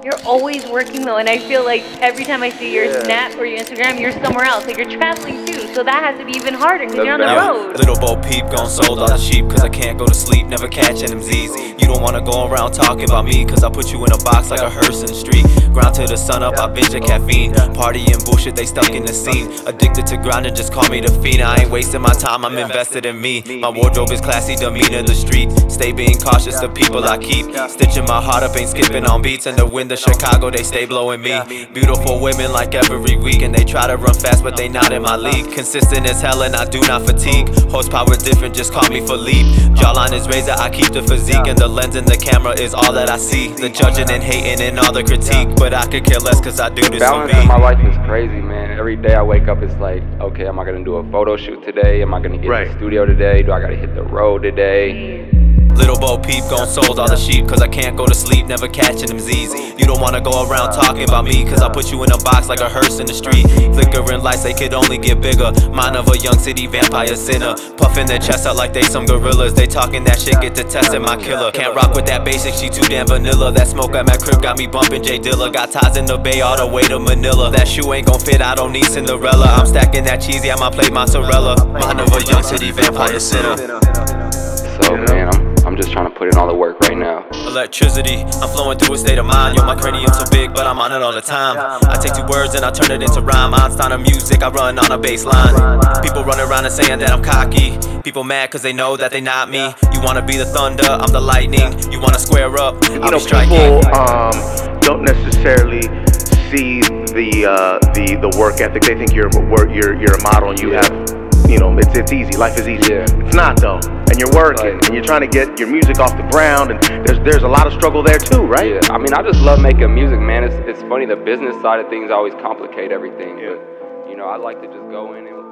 You're always working though, and I feel like every time I see your Snap or your Instagram, you're somewhere else. Like you're traveling too, so that has to be even harder because you're on the road. Little Bo Peep gon' sold all the sheep, cause I can't go to sleep, never catching them Z's. You don't wanna go around talking about me, cause I put you in a box like a hearse in the street. Grind till the sun up, I binge at caffeine. Party and bullshit, they stuck in the scene. Addicted to grinding, just call me the fiend. I ain't wasting my time, I'm invested in me. My wardrobe is classy, demeanor the street. Stay being cautious, the people I keep. Stitching my heart up, ain't skipping on beats. In the wind of Chicago, they stay blowing me. Beautiful women like every week, and they try to run fast, but they not in my league. Consistent as hell, and I do not fatigue. Horsepower different, just call me Philippe. Jawline is razor, I keep the physique, and the lens in the camera is all that I see. The judging and hating and all the critique, but I could care less cause I do this for me. Balance in my life is crazy, man. Every day I wake up, it's like, okay, am I gonna do a photo shoot today? Am I gonna get in the studio today? Do I gotta hit the road today? Little Bo Peep gon' sold all the sheep, cause I can't go to sleep, never catching them Z's. You don't wanna go around talking about me, cause I put you in a box like a hearse in the street. Flickering lights, they could only get bigger. Mind of a young city vampire sinner. Puffing their chest out like they some gorillas. They talking that shit, get to testing my killer. Can't rock with that basic, she too damn vanilla. That smoke at my crib got me bumping J Dilla. Got ties in the Bay all the way to Manila. That shoe ain't gon' fit, I don't need Cinderella. I'm stacking that cheesy, I might play mozzarella. Mind of a young city vampire sinner. So man, I'm just trying to put in all the work right now. Electricity, I'm flowing through a state of mind. Yo, my cranium so big, but I'm on it all the time. I take two words and I turn it into rhyme. Einstein of music, I run on a bass line. People running around and saying that I'm cocky. People mad cause they know that they not me. You wanna be the thunder, I'm the lightning. You wanna square up, I'll be striking. People don't necessarily see the work ethic. They think you're a model and you have, you know, it's easy. Life is easy. It's not though. And you're working, and you're trying to get your music off the ground, and there's a lot of struggle there too, right? Yeah, I mean, I just love making music, man. It's funny, the business side of things always complicate everything, but, you know, I like to just go in and